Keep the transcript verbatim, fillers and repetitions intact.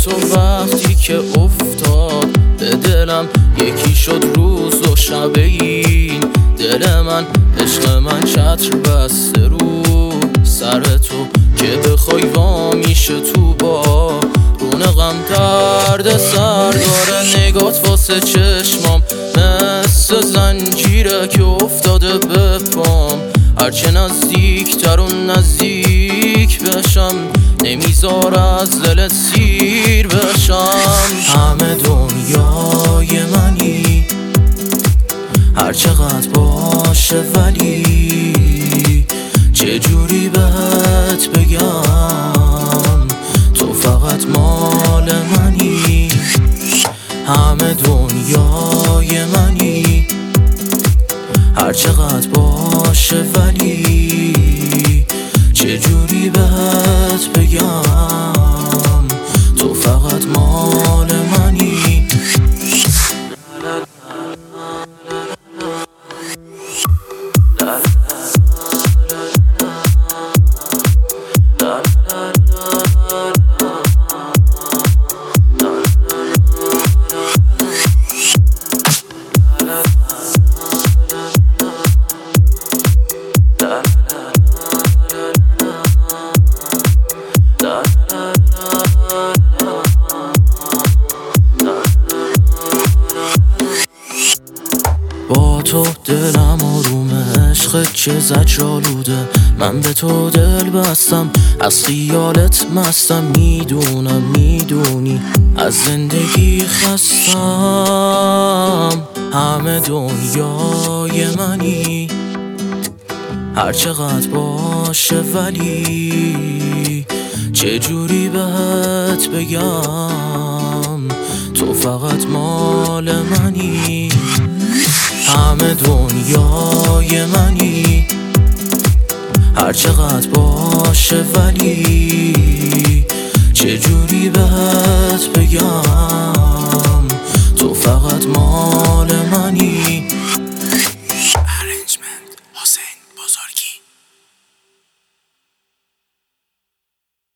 تو وقتی که افتاد به دلم یکی شد روز و شب این دل من عشق من چتر بسته رو سر تو که بخوای وا میشه تو با رونقم درد سر داره نگات واسه چشمام مثل زنجیره که افتاده به پام هرچه نزدیکتر و نزدیک بشم نمیذار از دلت سیر بشم همه دنیای منی هر چقدر باشه ولی چجوری بهت بگم تو فقط مال منی همه دنیای منی هر چقدر باشه ولی چجوری بهت بگم تو فقط مال منی با تو دلم آرومه عشق چه زجرآلوده من به تو دل بستم از خیالت مستم میدونم میدونی از زندگی خستم همه دنیای منی هر چقدر باشه ولی چجوری بهت بگم تو فقط مال منی همه دنیای منی هر چقدر باشه ولی چجوری بهت بگم تو فقط مال منی